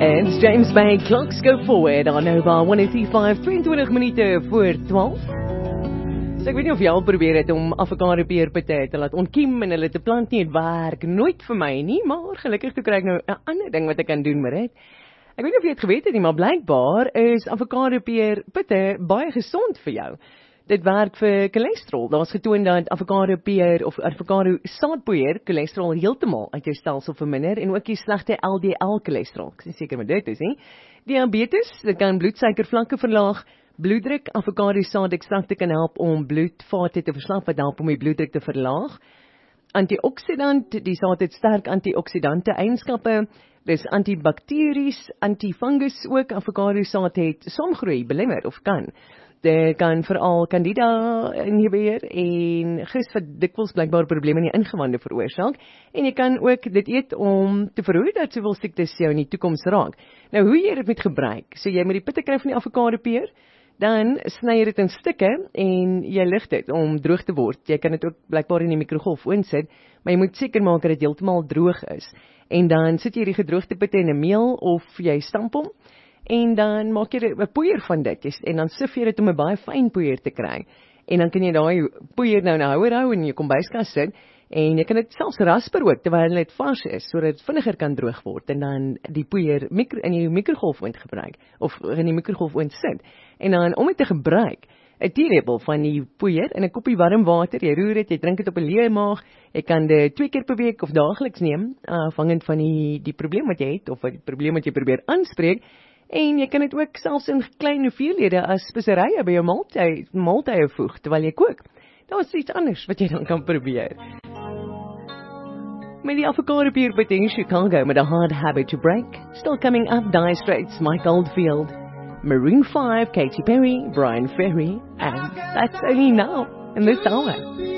It's James Bay, clocks go forward on Nova 135, 22 minute voor 12. So ek weet nie of jy al probeer het om avokado peerpite te laat ontkiem en hulle te plant nie, het werk nooit vir my nie, maar gelukkig toe kry ek nou 'n ander ding wat ek kan doen met dit. Ek weet nie of jy het geweet het nie, maar blykbaar is avokado peerpitte baie gesond vir jou. Dit werk vir cholesterol. Daar's getoon dat avokado peer of avokado saadpoeier cholesterol heeltemal uit jou stelsel verminder en ook die slegte LDL cholesterol. Ek is seker met dit is nie. Diabetes, dit kan bloedsuikervlakke verlaag. Bloeddruk, avokado saadekstrakte kan help om bloedvate te verslag, wat help om die bloeddruk te verlaag. Antioksidant, die saad het sterk antioksidante eienskappe. Dis antibakteries, antifungus ook. Avokado saad het somgroei belemmer of kan. Dit kan veral candida inhibeer en gis wat dikwels blykbaar probleme in die ingewande veroorsaak. En jy kan ook dit eet om te verhoed dat soveel siektes jou in die toekoms raak. Nou hoe jy dit moet gebruik, so jy moet die pitte kry van die avokado peer, dan sny jy dit in stukke en jy lig dit om droog te word. Jy kan dit ook blykbaar in die mikrogolfoon sit, maar jy moet seker maak dat dit heeltemal droog is. En dan sit jy die gedroogde pitte in 'n meel of jy stamp hom. En dan maak jy 'n poeier van dit, en dan sif jy dit om 'n baie fyn poeier te kry. En dan kan jy daai poeier nou in 'n houer hou in jou kombuiskas sit, en jy kan dit selfs rasper ook, terwyl dit vars is, sodat dit vinniger kan droog word, en dan die poeier in die mikrogolfoon gebruik, of in die mikrogolfoon sit. En dan, om dit te gebruik, 'n teelepel van die poeier in 'n koppie warm water, jy roer dit, jy drink dit op 'n leë maag, jy kan dit 2 keer per week of daagliks neem, afhangend van die probleem wat jy het, of die probleem wat jy probeer aanspreek. En jy kan dit ook selfs in klein hoeveelhede as speserye by jou maaltye voeg terwyl jy kook. Daar is iets anders wat jy dan kan probeer. Met die avokado peerpitte in Chicago met a hard habit to break. Still coming up, Dire Straits, Mike Oldfield, Maroon 5, Katy Perry, Brian Ferry, and that's only now in this hour.